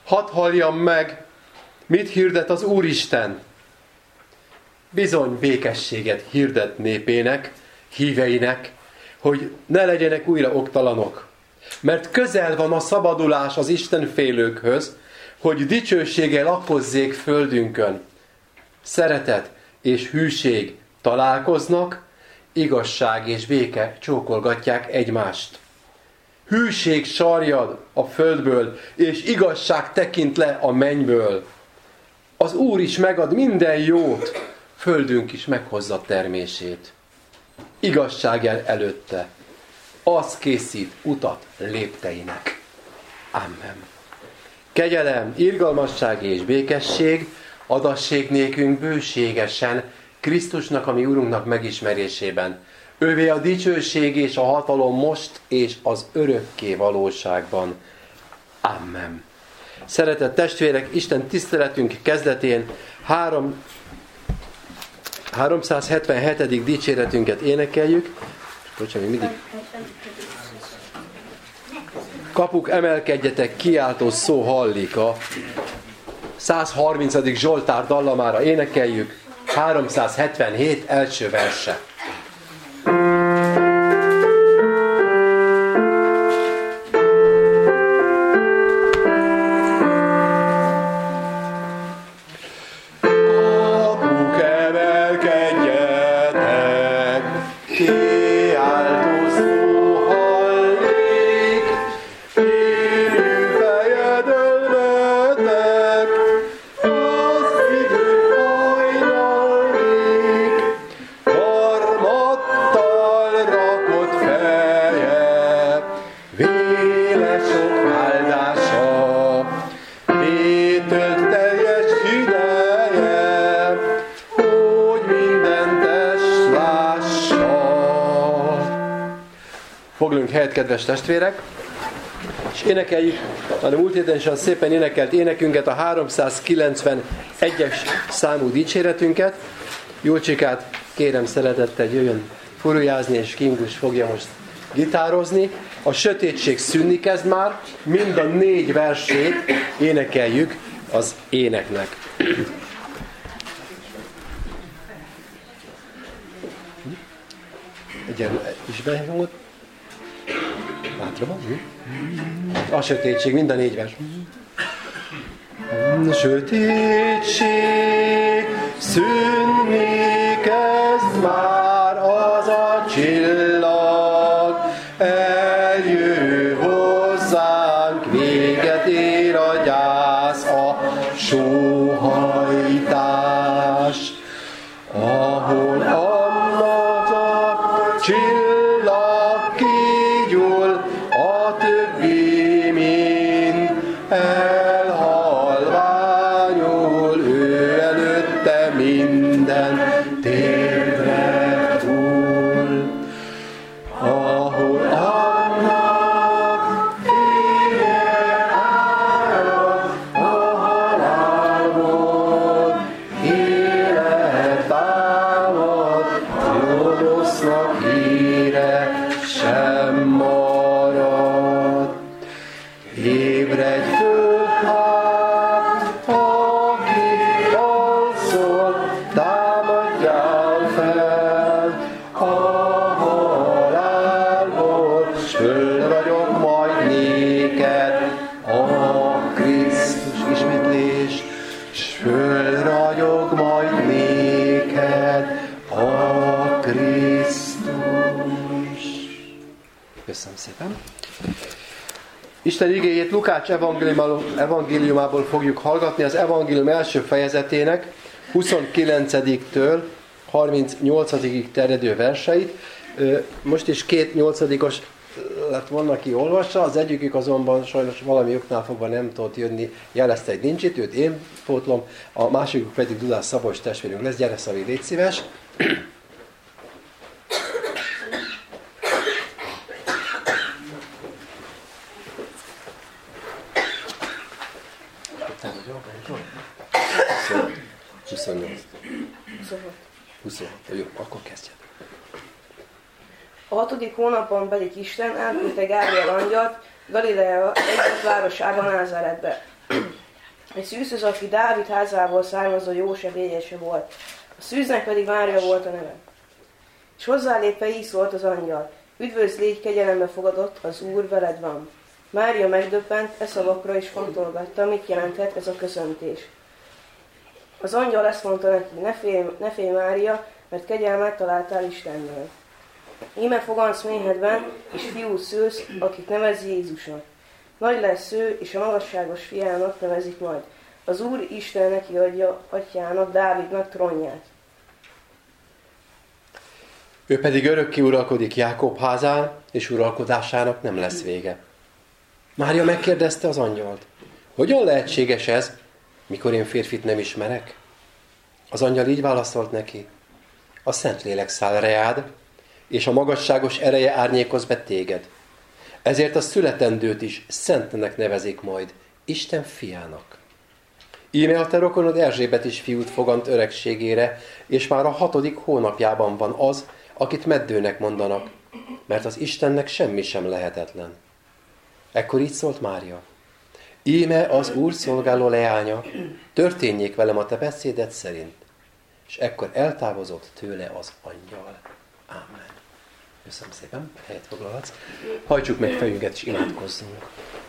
Hadd halljam meg, mit hirdet az Úristen. Bizony békességet hirdet népének, híveinek, hogy ne legyenek újra oktalanok. Mert közel van a szabadulás az istenfélőkhöz, hogy dicsőséggel lakozzék földünkön. Szeretet és hűség találkoznak, igazság és béke csókolgatják egymást. Hűség sarjad a földből, és igazság tekint le a mennyből. Az Úr is megad minden jót, földünk is meghozza termését. Igazság jár előtte, az készít utat lépteinek. Amen. Kegyelem, irgalmasság és békesség adassék nékünk bőségesen Krisztusnak, a mi Urunknak megismerésében. Ővé a dicsőség és a hatalom most és az örökké valóságban. Amen. Szeretett testvérek, Isten tiszteletünk kezdetén 377. dicséretünket énekeljük. Bocsánat, még mindig. Kapuk, emelkedjetek, kiáltó szó hallik. A 130. Zsoltár dallamára énekeljük. 377. első verse. Foglalunk helyet, kedves testvérek, és énekeljük a múlt héten is szépen énekelt énekünket, a 391-es számú dicséretünket. Júlcsikát kérem szeretettel, jöjjön furujázni, és Kingus fogja most gitározni. A sötétség szűnni kezd már, mind a 4 versét énekeljük az éneknek. Egyen is behívott. Hátra van. A sötétség, mind a 4 vers. Sötétség szűnni kezd már, az a csillag eljő hozzánk, véget ér a gyász, a sóhajtás, ahol annak a csillag kigyúl, a többi mind elhalványul, ő előtte minden térdre hull. Ahol annak ége árad a halálból, élet támad, gonosznak híre sem marad. Ébredj föl, hát, aki alszol, támadjál fel a halálból, s fölragyog majd néked a Krisztus ismétlés, s fölragyog majd néked a Krisztus. Köszönöm szépen! Isten igéjét Lukács evangéliumából fogjuk hallgatni, az evangélium első fejezetének 29-től 38-ig terjedő verseit. Most is 2 8-os lett volna, aki olvassa, az egyikük azonban sajnos valami oknál fogva nem tudott jönni, jelezte, hogy nincs itt, őt én pótlom, a másikuk pedig Dudás Szabolcs testvérünk lesz. Gyere, Szavi, légy szíves! Szóval 28. 26. Jó, akkor kezdjed. A 6. hónapon pedig Isten elküldte Gábriel angyalt Galilea egyik városába, Názáretbe, Egy szűzhöz, aki Dávid házából származó Jósef jegyese volt. A szűznek pedig Mária volt a neve. És hozzálépve így szólt az angyal: üdvözl, légy, kegyelembe fogadott, az Úr veled van. Mária megdöbbent e szavakra, és fontolgatta, mit jelenthet ez a köszöntés. Az angyal ezt mondta neki: ne félj Mária, mert kegyelmet találtál Istennel. Íme fogansz méhedben, és fiút szülsz, akit nevezi Jézusnak. Nagy lesz ő, és a magasságos fiának nevezik majd. Az Úr Isten neki adja atyának, Dávidnak trónját. Ő pedig örökké uralkodik Jákob házán, és uralkodásának nem lesz vége. Mária megkérdezte az angyalt: hogyan lehetséges ez, mikor én férfit nem ismerek? Az angyal így válaszolt neki: a Szentlélek száll reád, és a magasságos ereje árnyékoz be téged. Ezért a születendőt is Szentnek nevezik majd, Isten fiának. Íme a te rokonod Erzsébet is fiút fogant öregségére, és már a 6. hónapjában van az, akit meddőnek mondanak, mert az Istennek semmi sem lehetetlen. Ekkor így szólt Mária: íme az Úr szolgáló leánya, történjék velem a te beszéded szerint. És ekkor eltávozott tőle az angyal. Ámen. Köszönöm szépen, helyet foglalhatsz. Hajtsuk meg fejünket és imádkozzunk.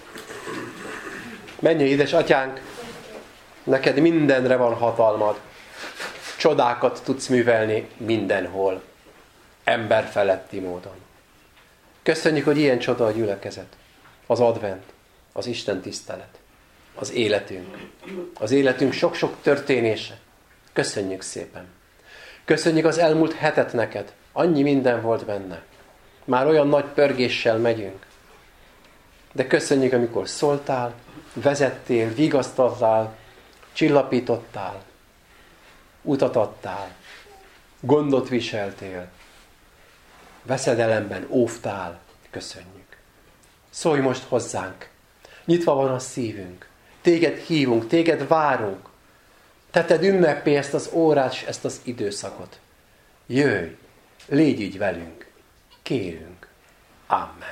Mennyei édesatyánk, neked mindenre van hatalmad. Csodákat tudsz művelni mindenhol. Ember feletti módon. Köszönjük, hogy ilyen csoda a gyülekezet. Az advent, az Isten tisztelet, az életünk. Az életünk sok-sok történése. Köszönjük szépen. Köszönjük az elmúlt hetet neked. Annyi minden volt benne. Már olyan nagy pörgéssel megyünk. De köszönjük, amikor szóltál, vezettél, vigasztaltál, csillapítottál, utat adtál, gondot viseltél, veszedelemben óvtál. Köszönjük. Szólj most hozzánk. Nyitva van a szívünk. Téged hívunk, téged várunk. Teted ünnepé ezt az órát és ezt az időszakot. Jöjj, légy így velünk. Kérünk. Amen.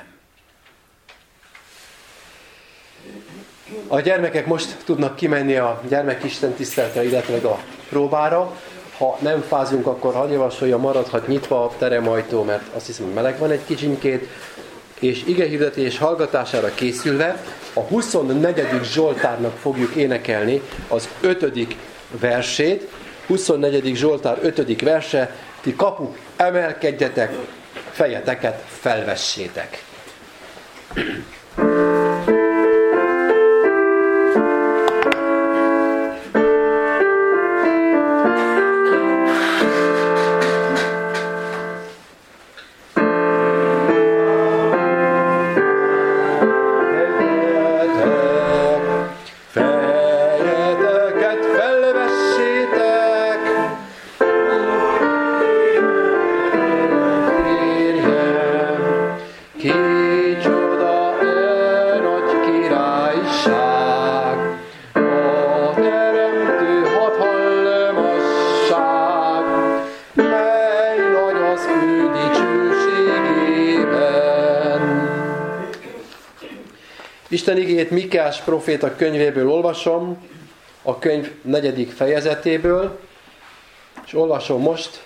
A gyermekek most tudnak kimenni a gyermekisten tiszteletre, illetve a próbára. Ha nem fázunk, akkor hadd javasolja, maradhat nyitva a teremajtó, mert azt hiszem, hogy meleg van egy kicsinkét. És igehirdetés hallgatására készülve a 24. Zsoltárnak fogjuk énekelni az 5. versét. 24. Zsoltár 5. verse: ti kapuk, emelkedjetek, fejeteket felvessétek. Isten igéjét Mikás proféta könyvéből olvasom, a könyv 4. fejezetéből, és olvasom most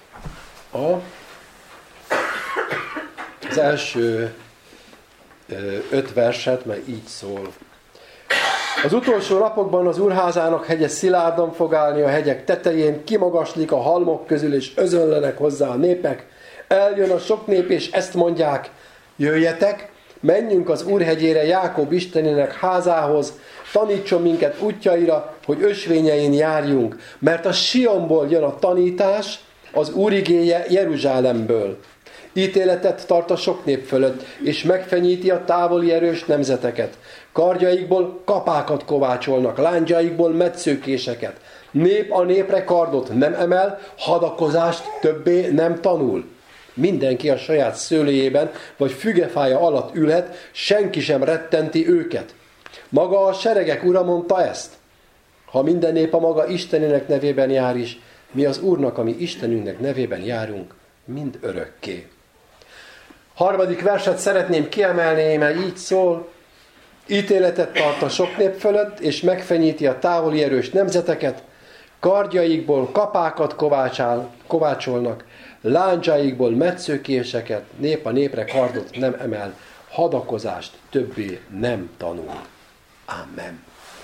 az első 5 verset, mert így szól. Az utolsó napokban az Úrházának hegye szilárdan fog állni a hegyek tetején, kimagaslik a halmok közül, és özönlenek hozzá a népek. Eljön a sok nép, és ezt mondják: jöjjetek, menjünk az Úr hegyére, Jákob Istenének házához, tanítson minket útjaira, hogy ösvényein járjunk, mert a Sionból jön a tanítás, az Úr igéje Jeruzsálemből. Ítéletet tart a sok nép fölött, és megfenyíti a távoli erős nemzeteket. Kardjaikból kapákat kovácsolnak, láncsaikból metszőkéseket. Nép a népre kardot nem emel, hadakozást többé nem tanul. Mindenki a saját szőlőjében vagy fügefája alatt ülhet, senki sem rettenti őket. Maga a seregek ura mondta ezt: ha minden nép a maga Istenének nevében jár is, mi az Úrnak, ami Istenünknek nevében járunk, mind örökké. 3. verset szeretném kiemelni, mert így szól: ítéletet tart a sok nép fölött, és megfenyíti a távoli erős nemzeteket, kardjaikból kapákat kovácsolnak, láncsáikból metszőkéseket, nép a népre kardot nem emel, hadakozást többé nem tanul. Amen.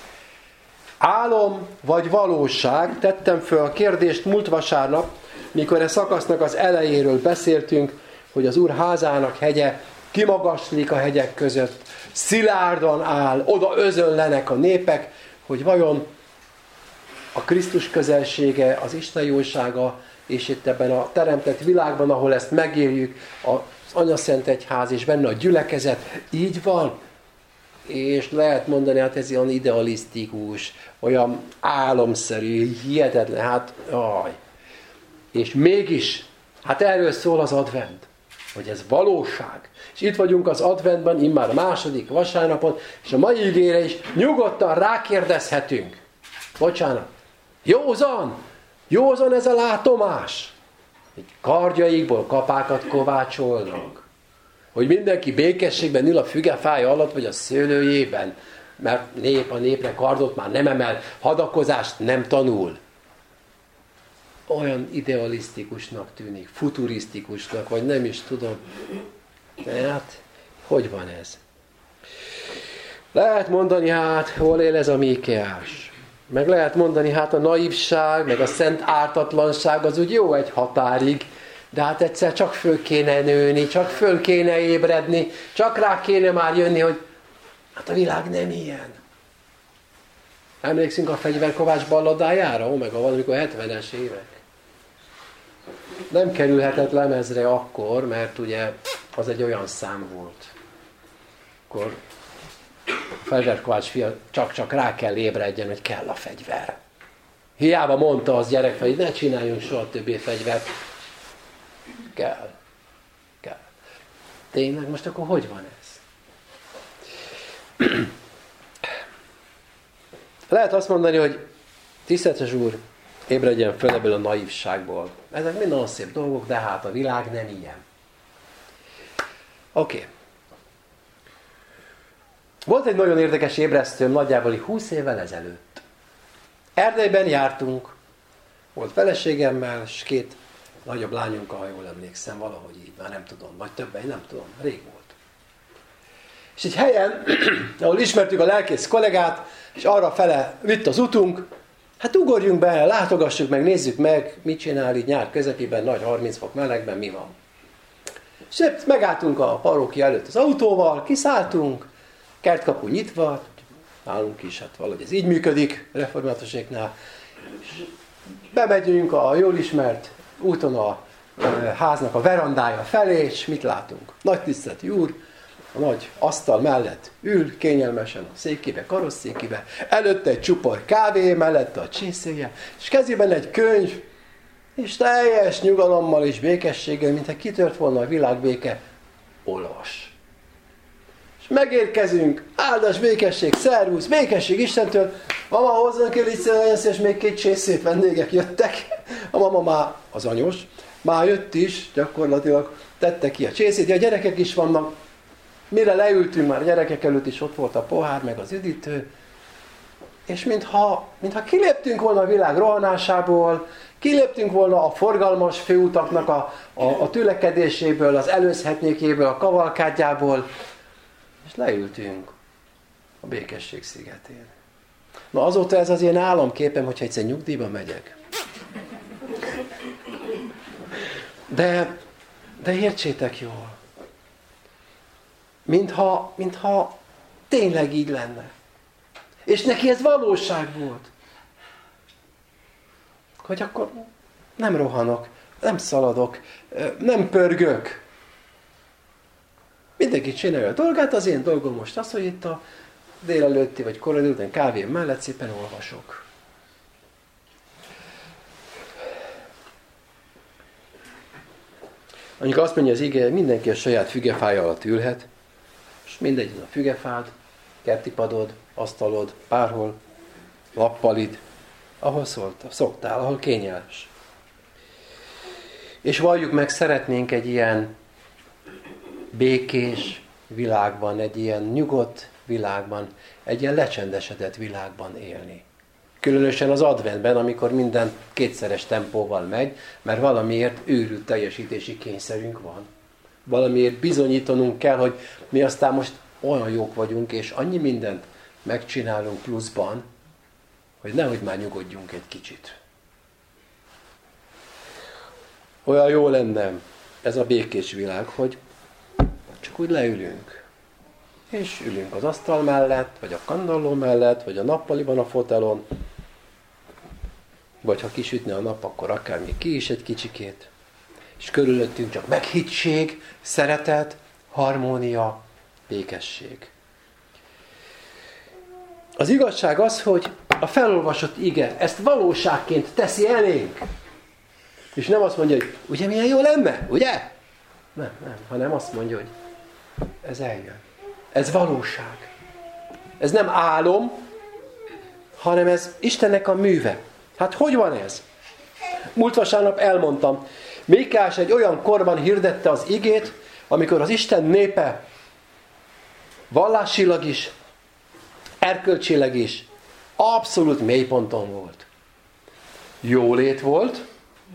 Álom vagy valóság? Tettem föl a kérdést múlt vasárnap, mikor a szakasznak az elejéről beszéltünk, hogy az Úr házának hegye kimagaslik a hegyek között, szilárdan áll, oda özönlenek a népek, hogy vajon a Krisztus közelsége, az Isten jósága, és itt ebben a teremtett világban, ahol ezt megéljük, az Anyaszent Egyház és benne a gyülekezet, így van. És lehet mondani, hát ez olyan idealisztikus, olyan álomszerű, hihetetlen, hát aj. És mégis, hát erről szól az advent, hogy ez valóság. És itt vagyunk az adventben, immár a második vasárnapon, és a mai igére is nyugodtan rákérdezhetünk. Bocsánat. Józan ez a látomás, hogy kardjaikból kapákat kovácsolnak. Hogy mindenki békességben ül a fügefája alatt, vagy a szőlőjében, mert nép a népre kardot már nem emel, hadakozást nem tanul. Olyan idealisztikusnak tűnik, futurisztikusnak, vagy nem is tudom. Tehát, hogy van ez? Lehet mondani, hát, hol él ez a Míkeás? Meg lehet mondani, hát a naivság, meg a szent ártatlanság az úgy jó egy határig, de hát egyszer csak föl kéne nőni, csak föl kéne ébredni, csak rá kéne már jönni, hogy hát a világ nem ilyen. Emlékszünk a Fegyverkovács balladájára? Meg a valamikor 70-es évek. Nem kerülhetett lemezre akkor, mert ugye az egy olyan szám volt. Akkor a Fegyverkovács fia csak rá kell ébredjen, hogy kell a fegyver. Hiába mondta az gyerek, hogy ne csináljunk soha többé fegyvert. Kell. Tényleg, most akkor hogy van ez? Lehet azt mondani, hogy tiszteletes Úr, ébredjen föl ebből a naivságból. Ezek mind nagyon szép dolgok, de hát a világ nem ilyen. Oké. Volt egy nagyon érdekes ébresztőm nagyjából 20 évvel ezelőtt. Erdélyben jártunk, volt feleségemmel, és 2 nagyobb lányunkkal, ha jól emlékszem, valahogy így, már nem tudom, vagy többen, nem tudom, rég volt. És egy helyen, ahol ismertük a lelkész kollégát, és arra fele vitt az utunk, hát ugorjunk be, látogassuk meg, nézzük meg, mit csinál így nyár közepében, nagy 30 fok melegben, mi van. És megálltunk a parókia előtt az autóval, kiszálltunk, kertkapu nyitva, nálunk is, hát valahogy ez így működik, reformátuséknál. Bemegyünk a jól ismert úton a háznak a verandája felé, és mit látunk? Nagy tiszteleti úr, a nagy asztal mellett ül, kényelmesen a székébe, karosszékébe, előtte egy csupor kávé, mellette a csészéje, és kezében egy könyv, és teljes nyugalommal és békességgel, mintha kitört volna a világbéke, olvas. És megérkezünk, áldás, békesség, szervusz, békesség Istentől, mama, hozzánk el és még 2 csészét, vendégek jöttek. A mama már, az anyós, már jött is, gyakorlatilag tette ki a csészét, a gyerekek is vannak. Mire leültünk, már a gyerekek előtt is ott volt a pohár, meg az üdítő, és mintha kiléptünk volna a világ rohanásából, kiléptünk volna a forgalmas főutaknak a tülekedéséből, az előzhetnékéből, a kavalkádjából, és leültünk a békesség szigetén. Na azóta ez az ilyen álomképem, hogyha egyszer nyugdíjba megyek. De értsétek jól. Mintha tényleg így lenne. És neki ez valóság volt. Hogy akkor nem rohanok, nem szaladok, nem pörgök. Mindenki csinálja a dolgát, az én dolgom most az, hogy itt a délelőtti vagy korai délután kávém mellett szépen olvasok. Amikor azt mondja az ige, mindenki a saját fügefája alatt ülhet, és mindegy a fügefád, kertipadod, asztalod, bárhol, lappalid, ahol szoktál, ahol kényelmes. És valljuk meg, szeretnénk egy ilyen békés világban, egy ilyen nyugodt, világban, egy ilyen lecsendesedett világban élni. Különösen az adventben, amikor minden kétszeres tempóval megy, mert valamiért őrült teljesítési kényszerünk van. Valamiért bizonyítanunk kell, hogy mi aztán most olyan jók vagyunk, és annyi mindent megcsinálunk pluszban, hogy nehogy már nyugodjunk egy kicsit. Olyan jó lenne ez a békés világ, hogy csak úgy leülünk. És ülünk az asztal mellett, vagy a kandalló mellett, vagy a nappaliban a fotelon, vagy ha kisütne a nap, akkor akár még ki is egy kicsikét. És körülöttünk csak meghittség, szeretet, harmónia, békesség. Az igazság az, hogy a felolvasott ige ezt valóságként teszi elénk. És nem azt mondja, hogy ugye milyen jó lenne, ugye? Nem, hanem azt mondja, hogy ez eljön. Ez valóság. Ez nem álom, hanem ez Istennek a műve. Hát hogy van ez? Múlt vasárnap elmondtam, Mékás egy olyan korban hirdette az igét, amikor az Isten népe vallásilag is, erkölcsileg is abszolút mélyponton volt. Jólét volt,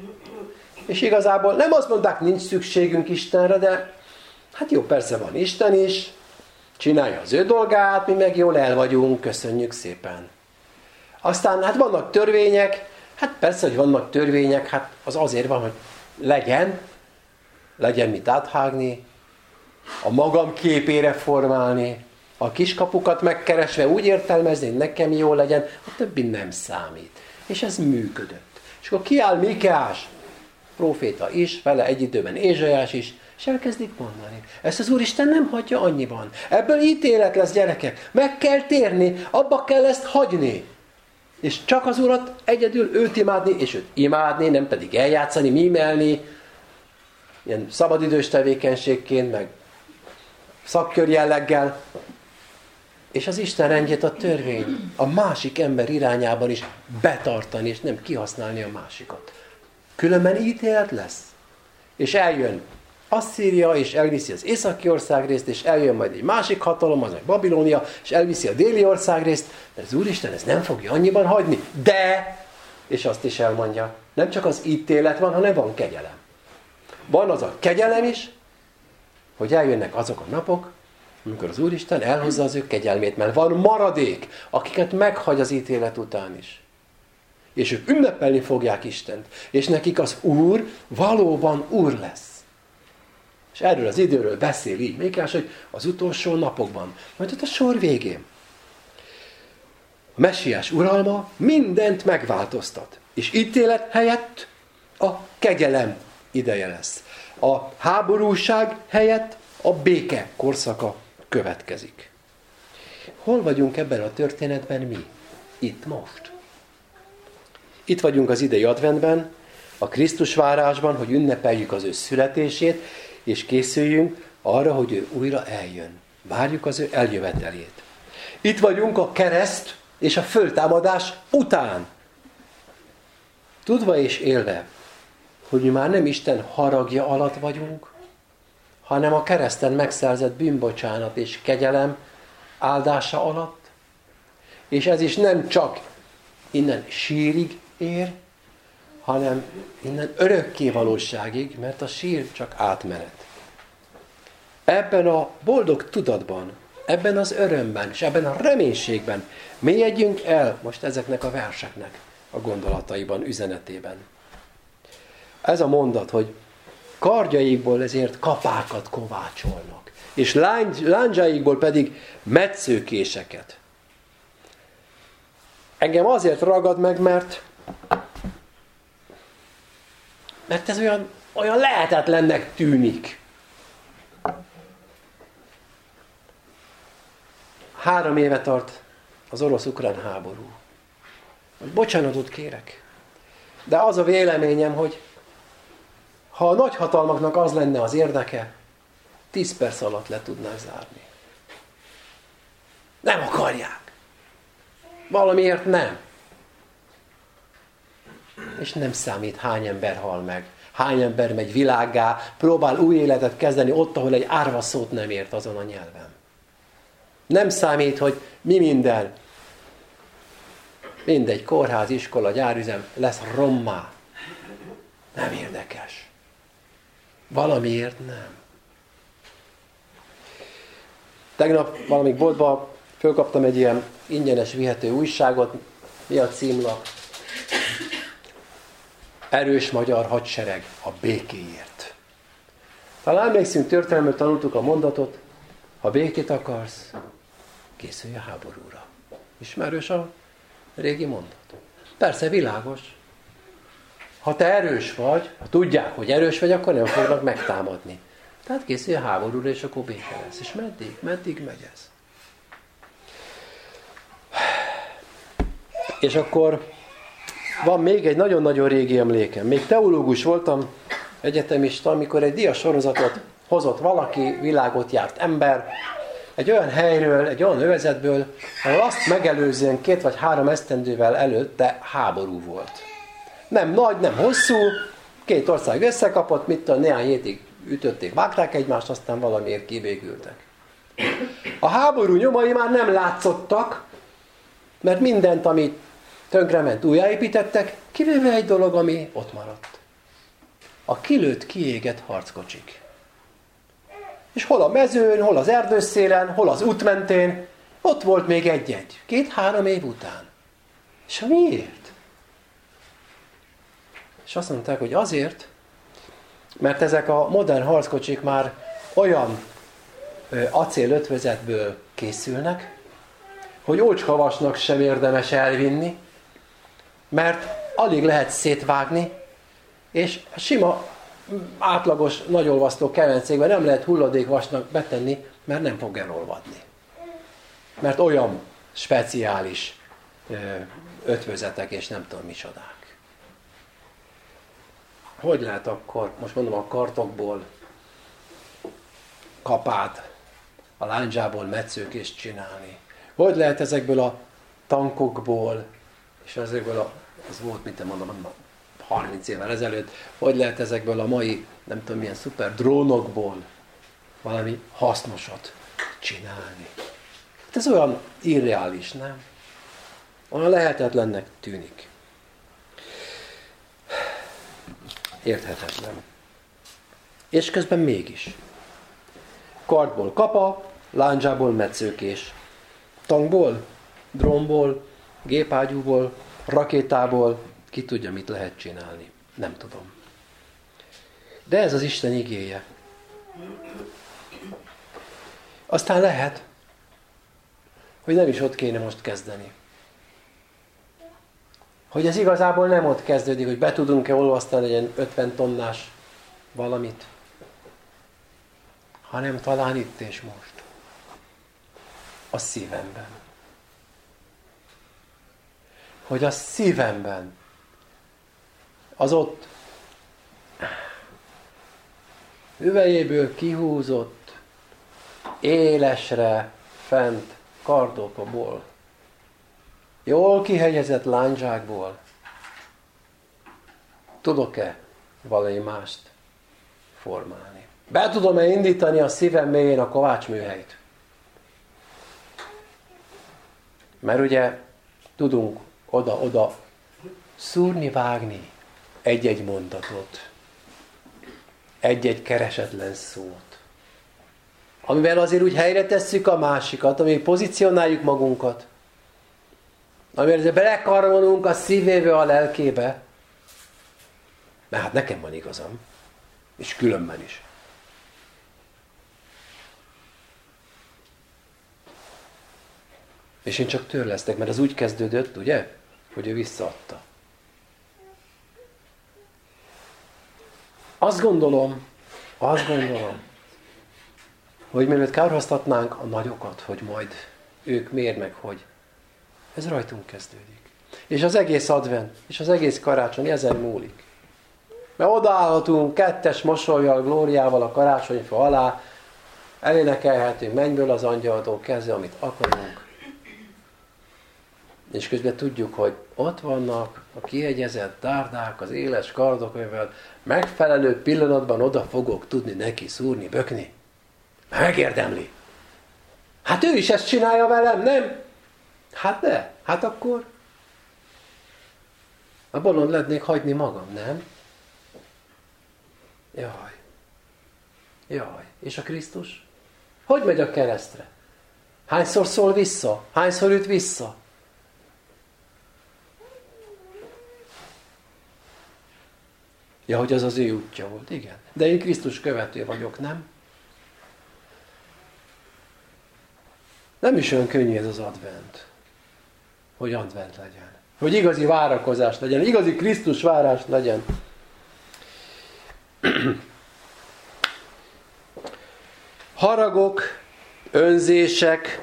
és igazából nem azt mondták, nincs szükségünk Istenre, de hát jó, persze van Isten is, csinálja az ő dolgát, mi meg jól el vagyunk, köszönjük szépen. Aztán hát vannak törvények, hát persze, hogy vannak törvények, hát az azért van, hogy legyen mit áthágni, a magam képére formálni, a kiskapukat megkeresve úgy értelmezni, hogy nekem jó legyen, a többi nem számít. És ez működött. És akkor kiáll Mikeás, próféta is, vele egy időben Ézsaiás is, és elkezdik mondani. Ezt az Úristen nem hagyja annyiban. Ebből ítélet lesz, gyerekek. Meg kell térni, abba kell ezt hagyni. És csak az Urat egyedül őt imádni, és őt imádni, nem pedig eljátszani, mímelni, ilyen szabadidős tevékenységként, meg szakkör jelleggel. És az Isten rendjét, a törvény a másik ember irányában is betartani, és nem kihasználni a másikat. Különben ítélet lesz. És eljön Asszíria, és elviszi az északi országrészt, és eljön majd egy másik hatalom, az meg Babilónia, és elviszi a déli országrészt, de az Úristen ezt nem fogja annyiban hagyni. De, és azt is elmondja, nem csak az ítélet van, hanem van kegyelem. Van az a kegyelem is, hogy eljönnek azok a napok, amikor az Úristen elhozza az ő kegyelmét, mert van maradék, akiket meghagy az ítélet után is. És ők ünnepelni fogják Istent. És nekik az Úr valóban Úr lesz. És erről az időről beszél így Mékás, hogy az utolsó napokban, majd ott a sor végén. A messiás uralma mindent megváltoztat. És ítélet helyett a kegyelem ideje lesz. A háborúság helyett a béke korszaka következik. Hol vagyunk ebben a történetben mi? Itt most. Itt vagyunk az idei adventben, a Krisztus várásban, hogy ünnepeljük az ő születését, és készüljünk arra, hogy ő újra eljön. Várjuk az ő eljövetelét. Itt vagyunk a kereszt és a föltámadás után. Tudva és élve, hogy mi már nem Isten haragja alatt vagyunk, hanem a kereszten megszerzett bűnbocsánat és kegyelem áldása alatt. És ez is nem csak innen sírig ér, hanem innen örökké valóságig, mert a sír csak átmenet. Ebben a boldog tudatban, ebben az örömben, és ebben a reménységben mélyedjünk el most ezeknek a verseknek a gondolataiban, üzenetében. Ez a mondat, hogy kardjaikból ezért kapákat kovácsolnak, és lándzsáikból pedig metszőkéseket. Engem azért ragad meg, mert ez olyan lehetetlennek tűnik. 3 éve tart az orosz-ukrán háború. Bocsánatot kérek. De az a véleményem, hogy ha a nagyhatalmaknak az lenne az érdeke, 10 perc alatt le tudnák zárni. Nem akarják. Valamiért nem. És nem számít, hány ember hal meg. Hány ember megy világgá, próbál új életet kezdeni ott, ahol egy árva szót nem ért azon a nyelven. Nem számít, hogy mi minden. Mindegy, kórház, iskola, gyárüzem lesz rommá. Nem érdekes. Valamiért nem. Tegnap valamik boltban fölkaptam egy ilyen ingyenes vihető újságot. Mi a címlap? Erős magyar hadsereg a békéért. Talán emlékszünk, történelmet tanultuk a mondatot, ha békét akarsz, készülj a háborúra. Ismerős a régi mondat? Persze, világos. Ha te erős vagy, ha tudják, hogy erős vagy, akkor nem fognak megtámadni. Tehát készülj a háborúra, és akkor béke lesz. És meddig megy ez? És akkor van még egy nagyon-nagyon régi emlékem. Még teológus voltam, egyetemista, amikor egy díjassorozatot hozott valaki, világot járt ember, egy olyan helyről, egy olyan övezetből, ahol azt megelőzően 2 vagy 3 esztendővel előtte háború volt. Nem nagy, nem hosszú, 2 ország összekapott, néhány hétig ütötték, vágták egymást, aztán valamiért kibékültek. A háború nyomai már nem látszottak, mert mindent, amit tönkrement, újjáépítettek, kivéve egy dolog, ami ott maradt. A kilőtt, kiégett harckocsik. És hol a mezőn, hol az erdőszélen, hol az út mentén, ott volt még egy-egy, 2-3 év után. És miért? És azt mondták, hogy azért, mert ezek a modern harckocsik már olyan acélötvözetből készülnek, hogy ócskavasnak sem érdemes elvinni, mert alig lehet szétvágni, és sima, átlagos, nagyolvasztó kemencékben nem lehet hulladékvasnak betenni, mert nem fog elolvadni. Mert olyan speciális ötvözetek, és nem tudom micsodák. Hogy lehet akkor, most mondom, a kartokból kapát, a lándzsából metszőkést csinálni? Hogy lehet ezekből a tankokból, és ezekből ez volt, mint mondom, 30 évvel ezelőtt, hogy lehet ezekből a mai, nem tudom milyen szuper drónokból valami hasznosat csinálni? Hát ez olyan irreális, nem? Olyan lehetetlennek tűnik. Érthetetlen. És közben mégis. Kardból kapa, lándzsából metszőkés. Tankból, drónból, gépágyúból, rakétából, ki tudja, mit lehet csinálni. Nem tudom. De ez az Isten igéje. Aztán lehet, hogy nem is ott kéne most kezdeni. Hogy ez igazából nem ott kezdődik, hogy be tudunk-e olvasztani egy ilyen 50 tonnás valamit, hanem talán itt és most. A szívemben. Hogy a szívemben az ott hüvelyéből kihúzott, élesre fent kardokból, jól kihegyezett lándzsákból tudok-e valami mást formálni? Be tudom-e indítani a szívem mélyén a kovácsműhelyt? Mert ugye tudunk oda-oda szúrni, vágni egy-egy mondatot, egy-egy keresetlen szót, amivel azért úgy helyre tesszük a másikat, amivel pozícionáljuk magunkat, amivel belekarolunk a szívébe, a lelkébe, mert hát nekem van igazam, és különben is. És én csak törlesztek, mert az úgy kezdődött, ugye, hogy ő visszaadta. Azt gondolom, hogy mielőtt kárhoztatnánk a nagyokat, hogy majd ők mérnek, hogy ez rajtunk kezdődik. És az egész advent, és az egész karácsony ezen múlik. Mert odaállhatunk 2 mosollyal, glóriával a karácsonyfa alá, elénekelhetünk mennyből az angyaltól kezdve, amit akarunk. És közben tudjuk, hogy ott vannak a kihegyezett dárdák, az éles kardok, amivel megfelelő pillanatban oda fogok tudni neki szúrni, bökni. Megérdemli. Hát ő is ezt csinálja velem, nem? Hát de, hát akkor a bolond lennék hagyni magam, nem? Jaj. Jaj. És a Krisztus? Hogy megy a keresztre? Hányszor szól vissza? Hányszor üt vissza? Ja, hogy az az ő útja volt, igen. De én Krisztus követő vagyok, nem? Nem is olyan könnyű ez az advent. Hogy advent legyen. Hogy igazi várakozás legyen. Igazi Krisztus várás legyen. Haragok, önzések,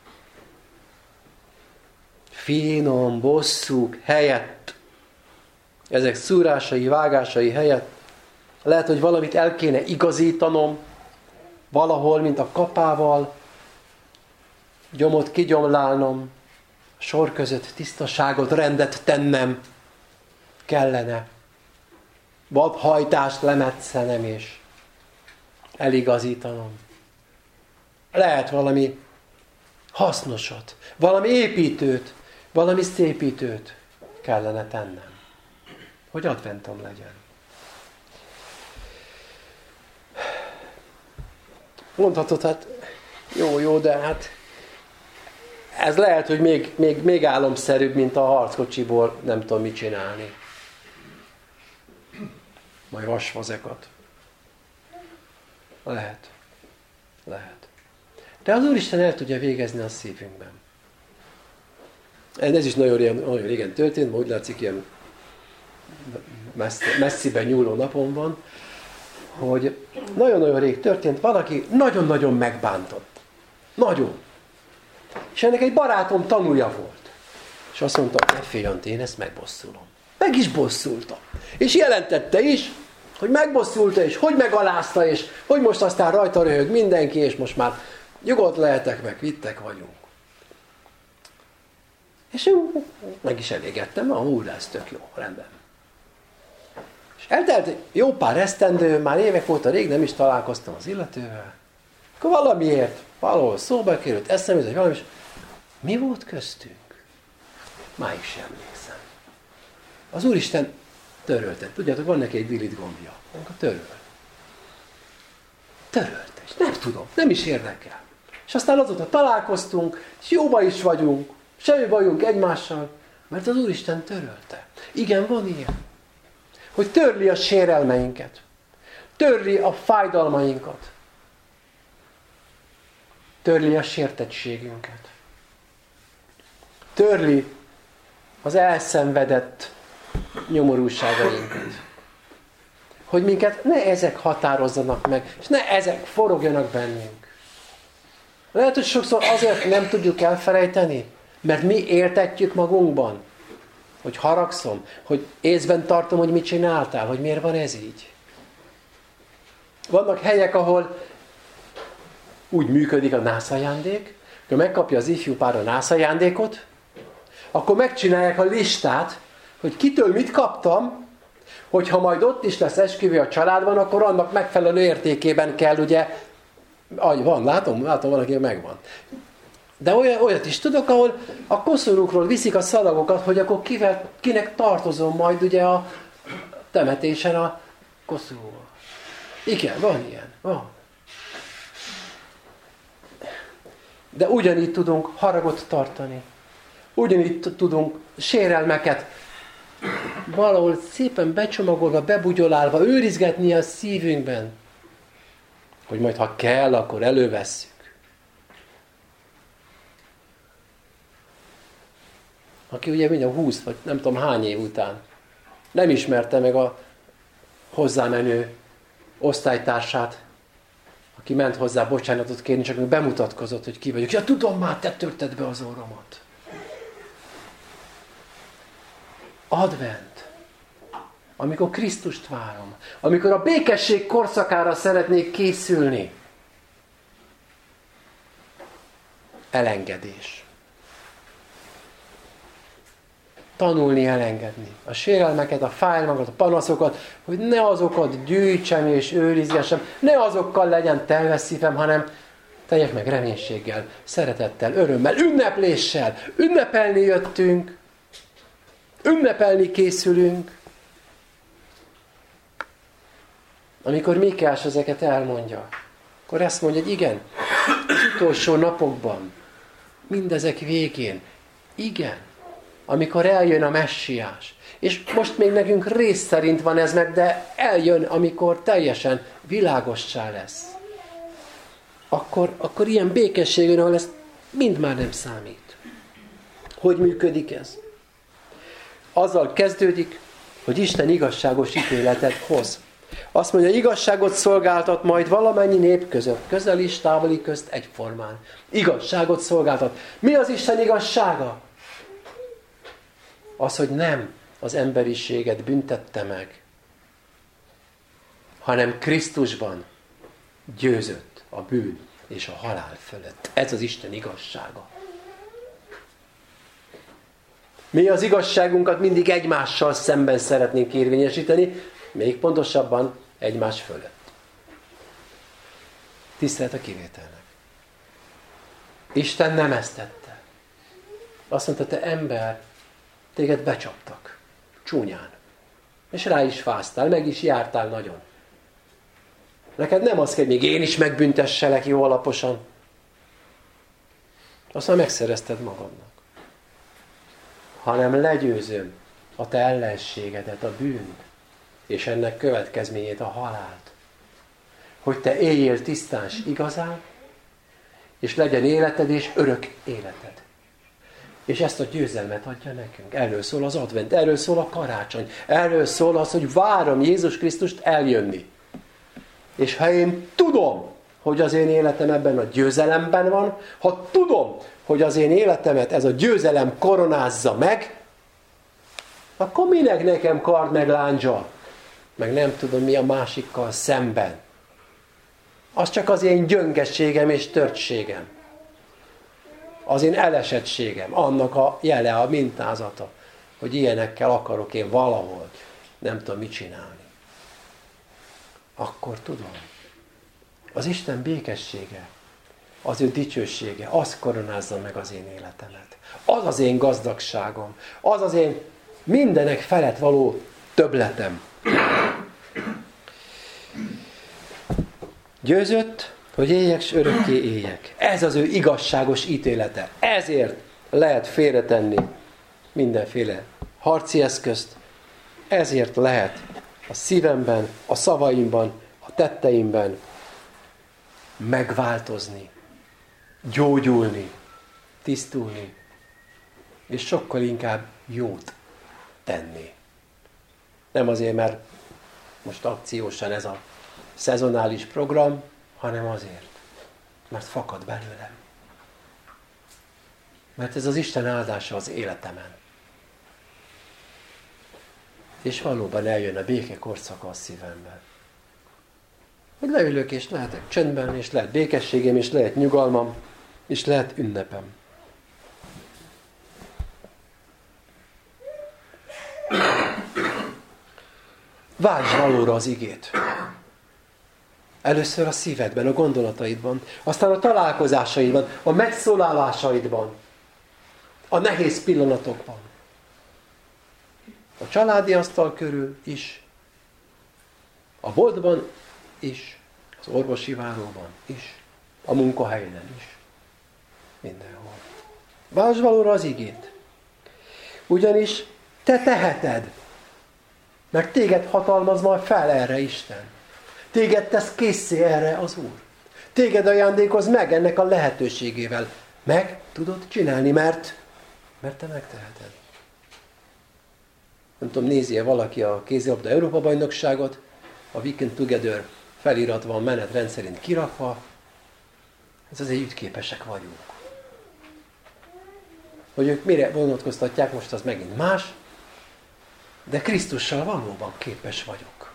finom, bosszúk helyett, ezek szúrásai, vágásai helyett, lehet, hogy valamit el kéne igazítanom, valahol, mint a kapával, gyomot kigyomlálnom, sor között tisztaságot, rendet tennem kellene. Vadhajtást lemetszenem és eligazítanom. Lehet valami hasznosat, valami építőt, valami szépítőt kellene tennem, hogy adventom legyen. Mondhatod, hát jó, de hát ez lehet, hogy még álomszerűbb, mint a harckocsiból nem tudom mit csinálni. Majd vasfazekat. Lehet. De az Úristen el tudja végezni a szívünkben. Ez is nagyon régen történt, ma úgy látszik, ilyen messziben nyúló napon van, hogy nagyon-nagyon rég történt, valaki nagyon-nagyon megbántott. Nagyon. És ennek egy barátom tanúja volt. És azt mondta, ne félj, Antti, én ezt megbosszulom. Meg is bosszulta. És jelentette is, hogy megbosszulta, és hogy megalázta, és hogy most aztán rajta röhög mindenki, és most már nyugodt lehetek, meg vittek vagyunk. És meg is elégettem, Úr, ez tök jó, rendben. És eltelt jó pár esztendő, már évek óta rég nem is találkoztam az illetővel. Akkor valamiért, valahol szóba került, eszembe, hogy valami, és mi volt köztünk? Máig sem emlékszem. Az Úristen törölte. Tudjátok, van neki egy delete gombja. Akkor törölte. És nem tudom, nem is érdekel. És aztán azóta találkoztunk, és jóba is vagyunk, semmi bajunk egymással, mert az Úristen törölte. Igen, van ilyen. Hogy törli a sérelmeinket. Törli a fájdalmainkat. Törli a sértettségünket. Törli az elszenvedett nyomorúságainkat. Hogy minket ne ezek határozzanak meg, és ne ezek forogjanak bennünk. Lehet, hogy sokszor azért nem tudjuk elfelejteni, mert mi értetjük magunkban, hogy haragszom, hogy észben tartom, hogy mit csináltál, hogy miért van ez így. Vannak helyek, ahol úgy működik a nászajándék, hogy megkapja az ifjú pár a nászajándékot, akkor megcsinálják a listát, hogy kitől mit kaptam, hogyha majd ott is lesz esküvő a családban, akkor annak megfelelő értékében kell, ugye, van, látom, valaki megvan. De olyat is tudok, ahol a koszorúkról viszik a szalagokat, hogy akkor kinek tartozom majd ugye a temetésen a koszorúval. Igen, van ilyen, van. De ugyanígy tudunk haragot tartani. Ugyanígy tudunk sérelmeket valahol szépen becsomagolva, bebugyolálva, őrizgetni a szívünkben. Hogy majd ha kell, akkor elővesszük. Aki ugye mindjárt 20 vagy nem tudom hány év után nem ismerte meg a hozzámenő osztálytársát, aki ment hozzá bocsánatot kérni, csak bemutatkozott, hogy ki vagyok. Ja, tudom már, te törted be az orromat. Advent. Amikor Krisztust várom. Amikor a békesség korszakára szeretnék készülni. Elengedés. Tanulni elengedni. A sérelmeket, a fájdalmakat, a panaszokat, hogy ne azokat gyűjtsem és őrizgessem, ne azokkal legyen telve szívem, hanem Teljes meg reménységgel, szeretettel, örömmel, ünnepléssel. Ünnepelni jöttünk. Ünnepelni készülünk. Amikor Miklás ezeket elmondja, akkor ezt mondja, hogy igen, az utolsó napokban, mindezek végén, igen, amikor eljön a messiás. És most még nekünk rész szerint van ez meg, de eljön, amikor teljesen világossá lesz. Akkor ilyen békesség jön, ahol ez mind már nem számít. Hogy működik ez? Azzal kezdődik, hogy Isten igazságos ítéletet hoz. Azt mondja, igazságot szolgáltat majd valamennyi nép között, közeli és távoli közt egyformán. Igazságot szolgáltat. Mi az Isten igazsága? Az, hogy nem az emberiséget büntette meg, hanem Krisztusban győzött a bűn és a halál fölött. Ez az Isten igazsága. Mi az igazságunkat mindig egymással szemben szeretnénk érvényesíteni, még pontosabban egymás fölött. Tisztelet a kivételnek. Isten nem ezt tette. Azt mondta, te ember, téged becsaptak. Csúnyán. És rá is fáztál, meg is jártál nagyon. Neked nem az kell, hogy még én is megbüntesselek jó alaposan. Aztán megszerezted magadnak. Hanem legyőzöm a te ellenségedet, a bűnt, és ennek következményét, a halált. Hogy te éljél tisztán, igazán, és legyen életed és örök életed. És ezt a győzelmet adja nekünk. Erről szól az advent, erről szól a karácsony, erről szól az, hogy várom Jézus Krisztust eljönni. És ha én tudom, hogy az én életem ebben a győzelemben van, ha tudom, hogy az én életemet ez a győzelem koronázza meg, akkor minek nekem kard meg lándzsa? Meg nem tudom mi a másikkal szemben. Az csak az én gyöngességem és törtségem. Az én elesettségem, annak a jele, a mintázata, hogy ilyenekkel akarok én valahol, nem tudom mit csinálni. Akkor tudom. Az Isten békessége, az ő dicsősége, az koronázza meg az én életemet. Az az én gazdagságom, az az én mindenek felett való többletem. Győzött, hogy éljek, s örökké éljek. Ez az ő igazságos ítélete. Ezért lehet félretenni mindenféle harci eszközt. Ezért lehet a szívemben, a szavaimban, a tetteimben megváltozni, gyógyulni, tisztulni, és sokkal inkább jót tenni. Nem azért, mert most akciósan ez a szezonális program, hanem azért, mert fakad belőlem. Mert ez az Isten áldása az életemen. És valóban eljön a béke korszaka a szívemben. Hogy leülök, és lehetek csendben, és lehet békességem, és lehet nyugalmam, és lehet ünnepem. Váltsd valóra az igét. Először a szívedben, a gondolataidban, aztán a találkozásaidban, a megszólalásaidban, a nehéz pillanatokban. A családi asztal körül is, a boltban is, az orvosi váróban is, a munkahelyen is, mindenhol. Váltsd valóra az igét. Ugyanis te teheted, mert téged hatalmaz majd fel erre Isten. Téged tesz készé erre az Úr. Téged ajándékoz meg ennek a lehetőségével. Meg tudod csinálni, mert te megteheted. Nem tudom, nézi-e valaki a kézilabda Európa-bajnokságot, a Weekend Together felirat van menetrend szerint kirakva. Ez azért ütképesek vagyunk. Hogy ők mire vonatkoztatják, most az megint más, de Krisztussal valóban képes vagyok.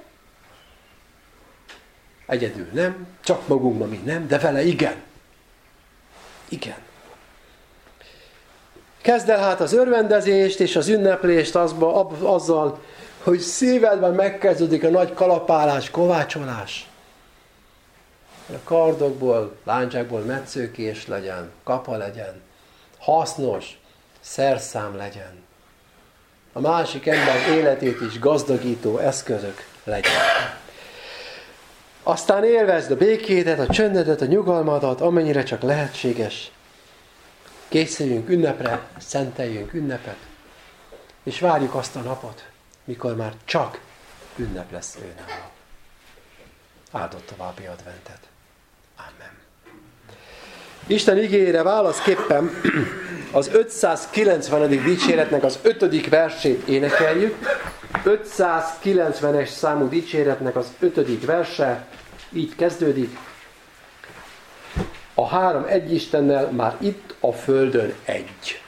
Egyedül nem, csak magunkban mi nem, de vele igen. Igen. Kezd el hát az örvendezést és az ünneplést azzal, hogy szívedben megkezdődik a nagy kalapálás, kovácsolás. A kardokból, láncsákból metszőkés legyen, kapa legyen, hasznos, szerszám legyen. A másik ember életét is gazdagító eszközök legyen. Aztán élvezd a békédet, a csöndedet, a nyugalmadat, amennyire csak lehetséges. Készüljünk ünnepre, szenteljünk ünnepet, és várjuk azt a napot, mikor már csak ünnep lesz őnála. Áldott további adventet. Amen. Isten igéjére válaszképpen az 590. dicséretnek az 5. versét énekeljük. 590-es számú dicséretnek az 5. verse így kezdődik. A három egy Istennel már itt a földön egy.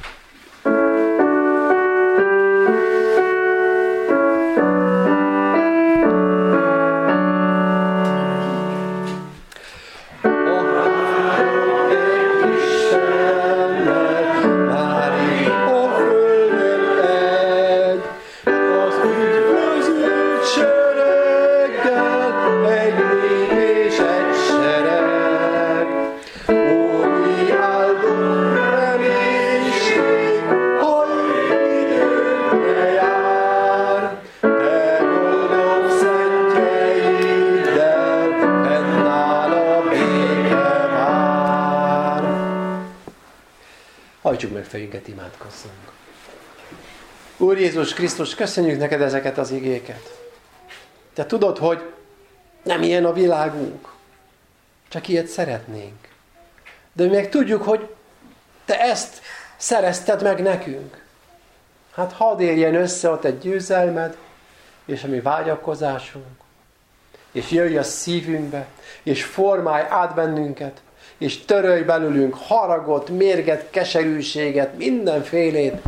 Hajtsuk meg fejünket, imádkozzunk. Úr Jézus Krisztus, köszönjük neked ezeket az igéket. Te tudod, hogy nem ilyen a világunk. Csak ilyet szeretnénk. De mi meg tudjuk, hogy te ezt szerezted meg nekünk. Hát hadd érjen össze ott egy győzelmed, és a mi vágyakozásunk. És jöjj a szívünkbe, és formálj át bennünket, és törölj belőlünk haragot, mérget, keserűséget, mindenfélét,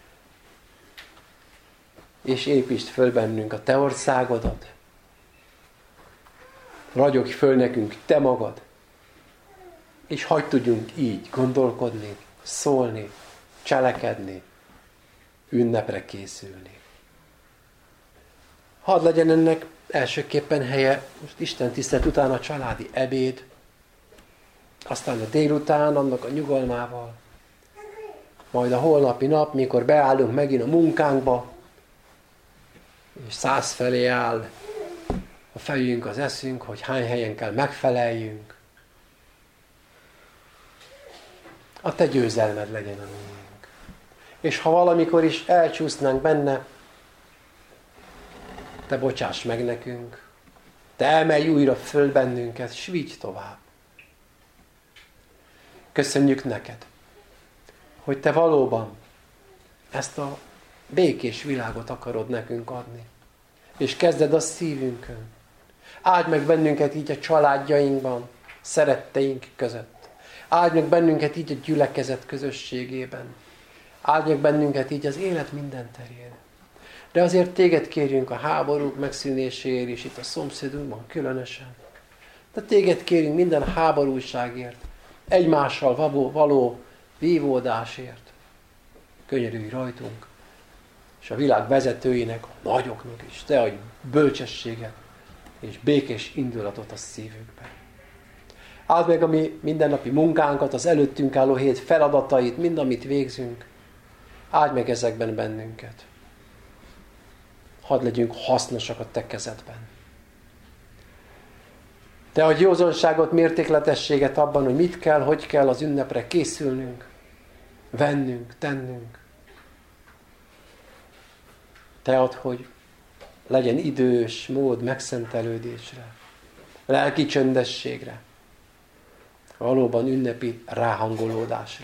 és építsd föl bennünk a te országodat. Ragyogj föl nekünk te magad, és hadd tudjunk így gondolkodni, szólni, cselekedni, ünnepre készülni. Hadd legyen ennek elsőképpen helye most Isten tisztelet után a családi ebéd, aztán a délután annak a nyugalmával, majd a holnapi nap, mikor beállunk megint a munkánkba, és 100 felé áll a fejünk, az eszünk, hogy hány helyen kell megfeleljünk. A te győzelmed legyen a miénk. És ha valamikor is elcsúsznánk benne, te bocsáss meg nekünk, te emelj újra föl bennünket, s vigy tovább. Köszönjük neked, hogy te valóban ezt a békés világot akarod nekünk adni. És kezded a szívünkön. Áld meg bennünket így a családjainkban, szeretteink között. Áld meg bennünket így a gyülekezet közösségében. Áld meg bennünket így az élet minden terén. De azért téged kérjünk a háborúk megszűnéséért is, itt a szomszédunkban különösen. De téged kérjünk minden háborúságért, egymással való vívódásért. Könyörülj rajtunk, és a világ vezetőinek, a nagyoknak is. Te adj bölcsességet és békés indulatot a szívükbe. Áld meg a mi mindennapi munkánkat, az előttünk álló hét feladatait, mind amit végzünk. Áld meg ezekben bennünket. Hadd legyünk hasznosak a te kezedben. Te adj józanságot, mértékletességet abban, hogy mit kell, hogy kell az ünnepre készülnünk, vennünk, tennünk. Te add, hogy legyen idős mód megszentelődésre, lelki csöndességre, valóban ünnepi ráhangolódásra.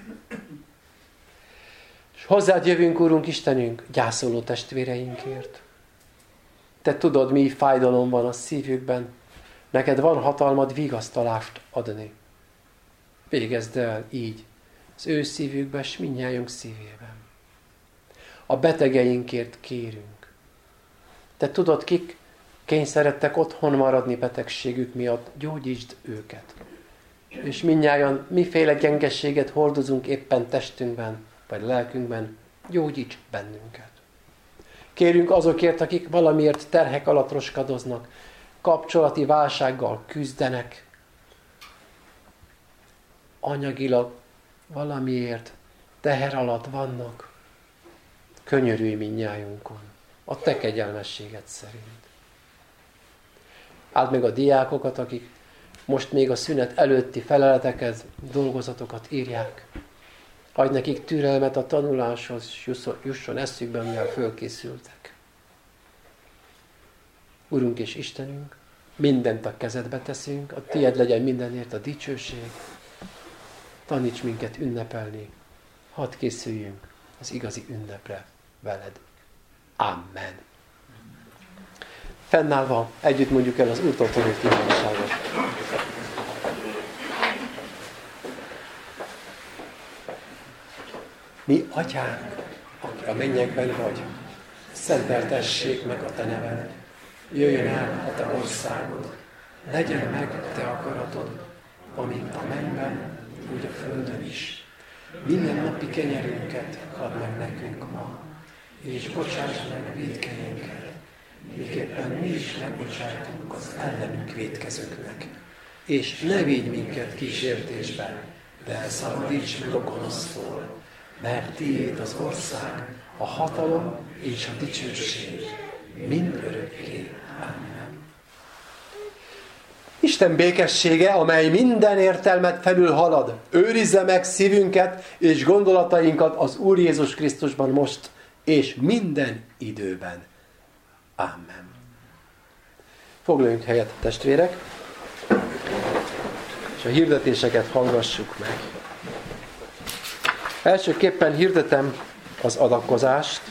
És hozzád jövünk, Úrunk Istenünk, gyászoló testvéreinkért. Te tudod, mi fájdalom van a szívükben, neked van hatalmad vigasztalást adni. Végezd el így az ő szívükben, s mindnyájunk szívében. A betegeinkért kérünk. Te tudod, kik kényszeredtek otthon maradni betegségük miatt, gyógyítsd őket. És mindnyájan miféle gyengességet hordozunk éppen testünkben, vagy lelkünkben, gyógyíts bennünket. Kérünk azokért, akik valamiért terhek alatt roskadoznak, kapcsolati válsággal küzdenek, anyagilag valamiért teher alatt vannak, könyörülj mindnyájunkon, a te kegyelmességed szerint. Áld meg a diákokat, akik most még a szünet előtti feleleteket, dolgozatokat írják. Adj nekik türelmet a tanuláshoz, jusson eszükben, mivel fölkészültek. Urunk és Istenünk, mindent a kezedbe teszünk, a tied legyen mindenért a dicsőség. Taníts minket ünnepelni, hadd készüljünk az igazi ünnepre veled. Amen. Fennállva együtt mondjuk el az Úrtól tanult imádságot. Mi atyánk, aki a mennyekben vagy, szenteltessék meg a te neved. Jöjjön el a te országod, legyen meg te akaratod, amint a mennyben, úgy a földön is. Minden napi kenyerünket add meg nekünk ma, és bocsáss meg a vétkeinket, miképpen mi is megbocsájtunk az ellenünk vétkezőknek. És ne védj minket kísértésbe, de elszabadíts meg a gonosztól, mert tiéd az ország, a hatalom és a dicsőség, mindörökké. Amen. Isten békessége, amely minden értelmet felülhalad, őrizze meg szívünket és gondolatainkat az Úr Jézus Krisztusban most és minden időben. Amen. Foglaljunk helyet, testvérek, és a hirdetéseket hallgassuk meg. Elsőképpen hirdetem az adakozást.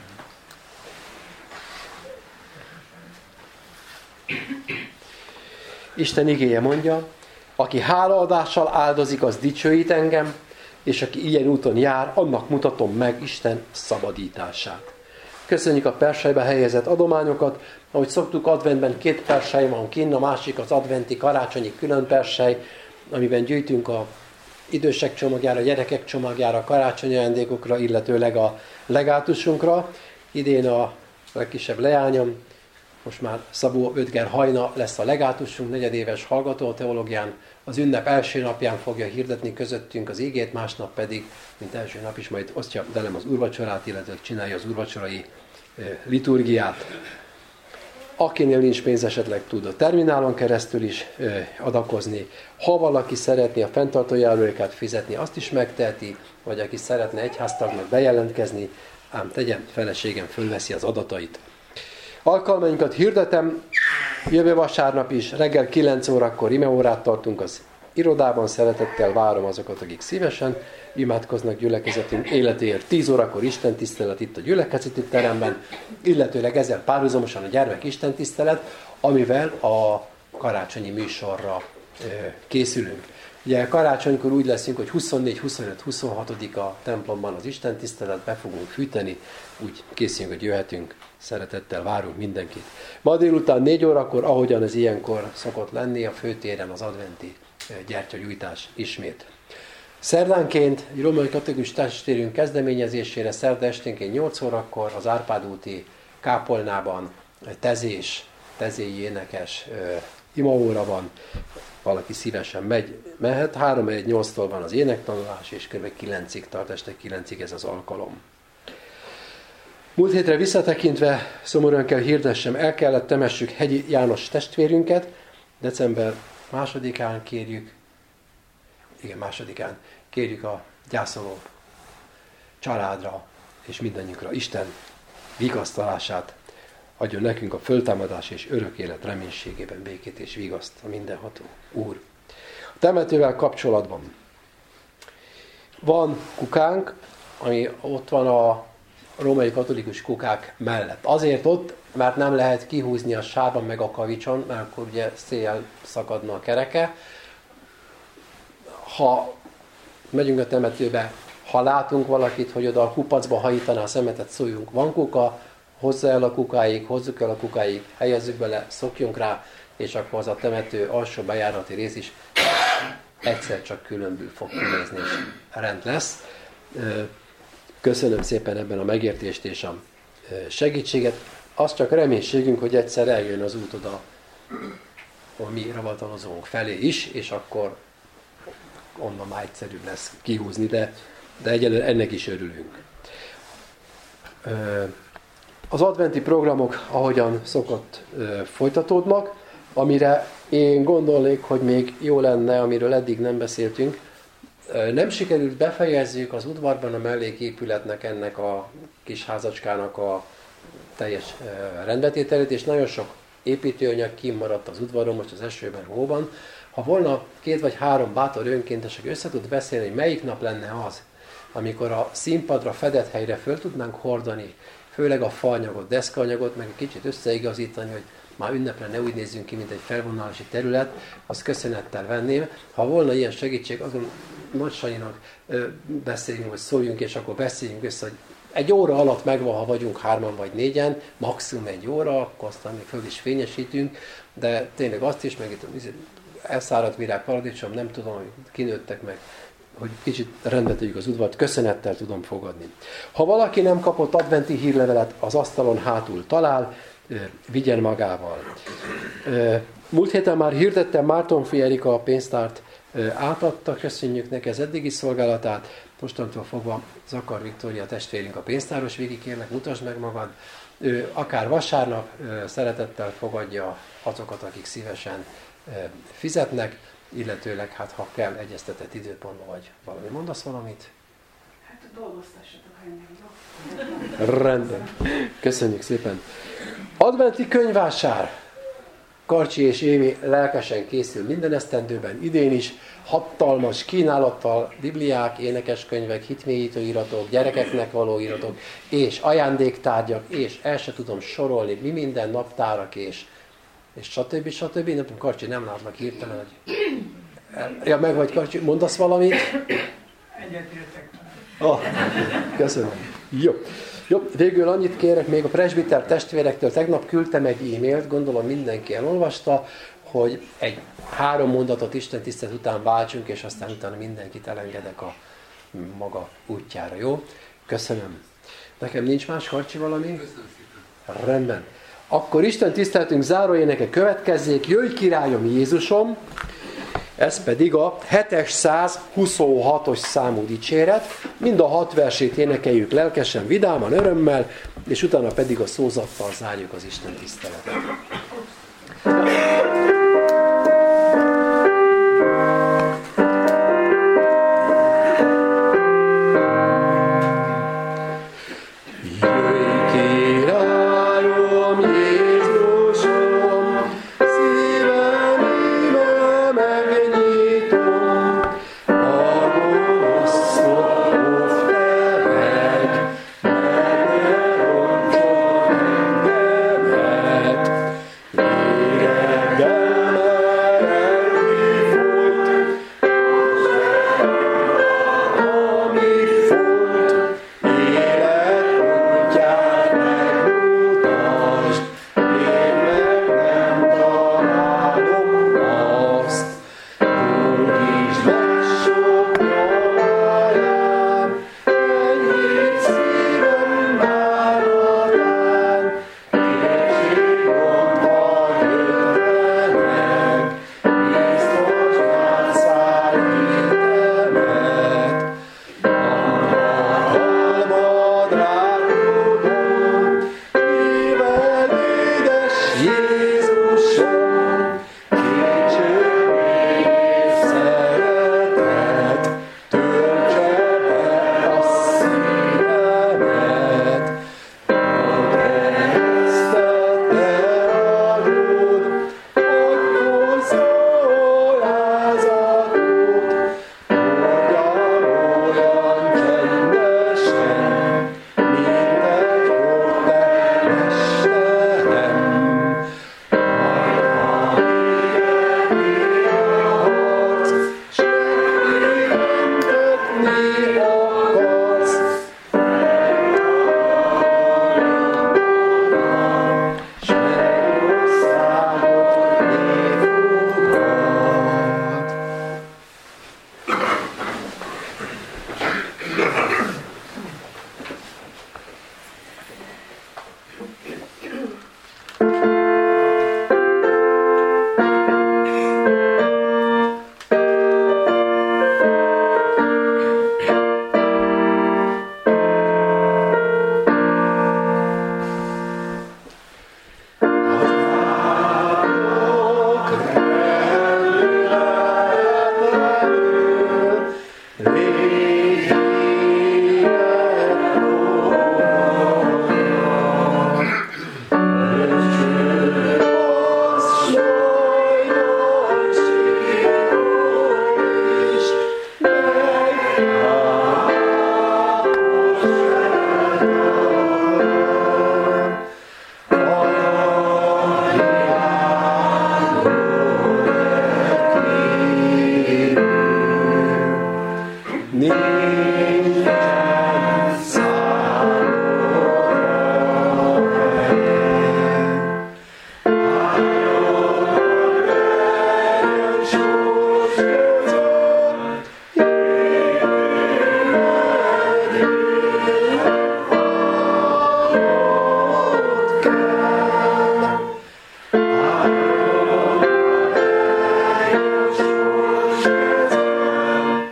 Isten igéje mondja, aki hálaadással áldozik, az dicsőít engem, és aki ilyen úton jár, annak mutatom meg Isten szabadítását. Köszönjük a perselybe helyezett adományokat. Ahogy szoktuk, adventben 2 persely van kinn, a másik az adventi karácsonyi külön persely, amiben gyűjtünk a idősek csomagjára, gyerekek csomagjára, karácsonyi ajándékokra, illetőleg a legátusunkra. Idén a legkisebb leányom, most már Szabó Ödger Hajna lesz a legátusunk, 4 éves hallgató a teológián. Az ünnep első napján fogja hirdetni közöttünk az igét, másnap pedig, mint első nap is, majd osztja velem az úrvacsorát, illetve csinálja az úrvacsorai liturgiát. Akinél nincs pénz, esetleg tud a terminálon keresztül is adakozni. Ha valaki szeretné a fenntartójárulékát fizetni, azt is megteheti, vagy aki szeretne egyháztagnak bejelentkezni, ám tegyen, feleségem fölveszi az adatait. Alkalmainkat hirdetem, jövő vasárnap is reggel 9 órakor imeórát tartunk az irodában, szeretettel várom azokat, akik szívesen imádkoznak gyülekezetünk életéért. 10 órakor istentisztelet itt a gyülekezeti teremben, illetőleg ezzel párhuzamosan a gyermek istentisztelet, amivel a karácsonyi műsorra készülünk. Ugye karácsonykor úgy leszünk, hogy 24, 25, 26 a templomban az istentisztelet, be fogunk fűteni, úgy készülünk, hogy jöhetünk, szeretettel várunk mindenkit. Ma délután 4 órakor, ahogyan ez ilyenkor szokott lenni, a főtéren az adventi gyertyagyújtás ismét. Szerdánként egy római katolikus testvérünk kezdeményezésére szerda esténként 8 órakor az Árpád úti kápolnában tezéi énekes imaóra van, valaki szívesen mehet. 3-8-tól van az énektanulás, és kb. 9-ig tart, este 9-ig ez az alkalom. Múlt hétre visszatekintve szomorúan kell hirdessem, el kellett temessük Hegyi János testvérünket, december 2-án kérjük a gyászoló családra és mindannyiunkra Isten vigasztalását, adjon nekünk a föltámadás és örök élet reménységében békét és vigaszt a mindenható Úr. A temetővel kapcsolatban van kukánk, ami ott van a római katolikus kukák mellett. Azért ott, mert nem lehet kihúzni a sárban meg a kavicson, mert akkor ugye széjjel szakadna a kereke. Ha megyünk a temetőbe, ha látunk valakit, hogy oda a kupacba hajítaná a szemetet, szóljunk, van kuka, hozzuk el a kukáig, helyezzük bele, szokjunk rá, és akkor az a temető alsó bejárati rész is egyszer csak különbül fog kinézni, és rend lesz. Köszönöm szépen ebben a megértést és a segítséget. Az csak reménységünk, hogy egyszer eljön az út oda a mi ravatalozónk felé is, és akkor onnan már egyszerűbb lesz kihúzni, de egyelőre ennek is örülünk. Az adventi programok, ahogyan szokott, folytatódnak, amire én gondolnék, hogy még jó lenne, amiről eddig nem beszéltünk. Nem sikerült befejezzük az udvarban a melléképületnek, ennek a kis házacskának a teljes rendbetételét, és nagyon sok építőanyag kimaradt az udvaron, most az esőben, hóban. Ha volna 2 vagy 3 bátor önkéntes, aki össze tud beszélni, hogy melyik nap lenne az, amikor a színpadra, fedett helyre föl tudnánk hordani, főleg a faanyagot, deszkaanyagot, meg egy kicsit összeigazítani, hogy már ünnepre ne úgy nézzünk ki, mint egy felvonulási terület, azt köszönettel venném. Ha volna ilyen segítség, azon Nagy Sanyinak beszéljünk, hogy szóljunk, és akkor beszéljünk össze, hogy 1 óra alatt megvan, ha vagyunk 3-an vagy 4-en, maximum 1 óra, akkor aztán még föl is fényesítünk, de tényleg azt is, meg itt elszáradt virág, paradicsom, nem tudom, hogy kinőttek meg, hogy kicsit rendbe tegyük az udvart, köszönettel tudom fogadni. Ha valaki nem kapott adventi hírlevelet, az asztalon hátul talál, vigyen magával. Múlt héten már hirdettem, Mártonfi Erika a pénztárt átadta, köszönjük neki az eddigi szolgálatát, mostantól fogva Zakar Viktória testvérünk a pénztáros, végig kérlek, mutasd meg magad. Akár vasárnap szeretettel fogadja azokat, akik szívesen fizetnek, illetőleg, hát ha kell, egyeztetett időpontban vagy valami. Mondasz valamit? Hát dolgoztassatok, ha jönnek, jó? Rendben. Köszönjük szépen. Adventi könyvvásár. Karcsi és Émi lelkesen készül minden esztendőben, idén is. Hatalmas kínálattal bibliák, énekeskönyvek, hitmélyítő iratok, gyerekeknek való iratok, és ajándéktárgyak, és el se tudom sorolni, mi minden naptárak, és stb. Stb. Nem tudom, Karcsi, nem látlak hirtelen, hogy... Ja, meg vagy, Karcsi, mondasz valamit? Egyetértek. Köszönöm. Jó, végül annyit kérek még a presbiter testvérektől. Tegnap küldtem egy e-mailt, gondolom mindenki elolvasta, hogy egy 3 mondatot Isten tisztelet után váltsunk, és aztán utána mindenkit elengedek a maga útjára, jó? Köszönöm. Nekem nincs más, Karcsi, valami? Rendben. Akkor Isten tiszteletünk záróéneke következzék. Jöjj, királyom Jézusom! Ez pedig a 726-os számú dicséret. Mind a 6 versét énekeljük lelkesen, vidáman, örömmel, és utána pedig a szózattal zárjuk az Isten tiszteletet. Yeah. nincsen számodra hely. Álljon sors között, életének valót kell. Álljon sors között,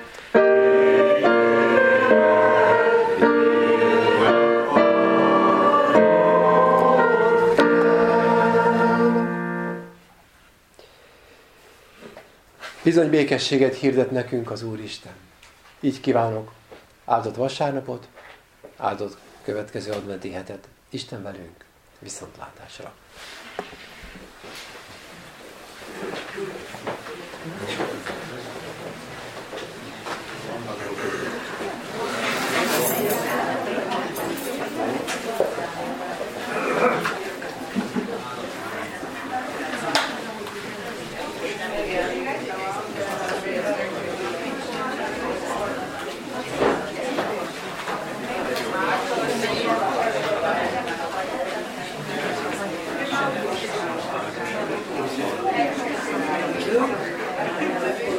bizony békességet hirdet nekünk az Úristen. Így kívánok áldott vasárnapot, áldott következő adventi hetet. Isten velünk, viszontlátásra!